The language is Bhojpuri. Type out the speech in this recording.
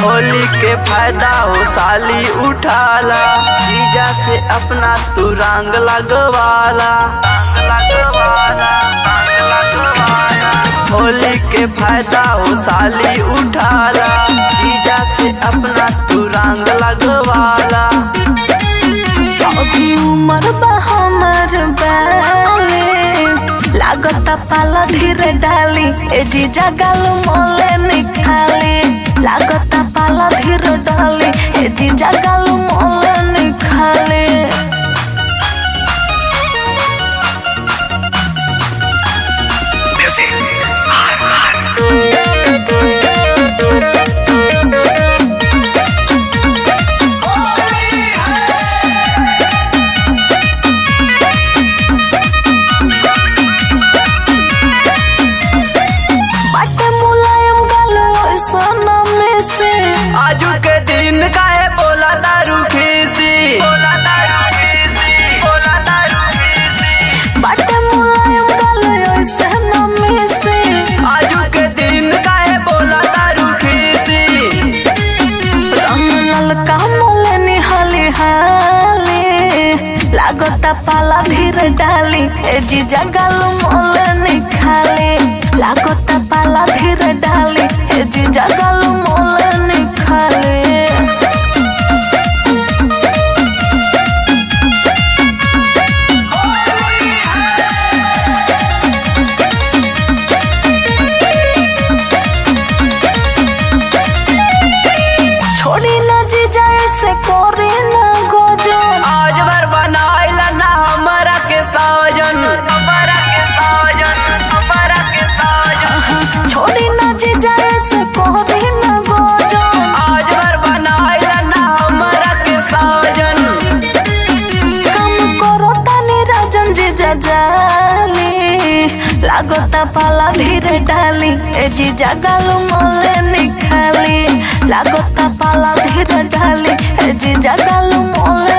होली के फायदा हो साली उठाला, जीजा से अपना तू रंग लगवाला। होली के फायदा हो साली उठाला, जीजा से अपना तू रंग लगवाला। अभी उमर बा हमर बाले, लागता पाला धीरे डाली, ए जीजा गाल मोले निखाली। लागता पाला धीरे डाली, ए जीजा गाल मोले निखाली। आजू के दिन काहे बोला दारू खीसी, बाटे मुलायम गाले ऐसे नमी से। आजू के दिन काहे बोला दारू खीसी। रंग ललका मोले निहाली हाली, लागता पाला धीरे डाली, ए जीजा गाल मोले निखाली। लागता पाला धीरे डाली, ए जीजा गाल मोले निखाली। छोड़ी न जीजा ऐसे कोरी न गोजो, आज भर बनाइला ना हमारा के साजन, हमारा के साजन, हमारा के साजन। छोड़ी न जीजा ऐसे कोरी न गोजो, आज भर बनाइला ना हमारा के साजन। कम करो तानी राजन जीजा जाली। लागता पाला धीरे डाली, ए जीजा गाल मोले निखाली। लागता पाला धीरे डाली, ए जीजा गाल मोले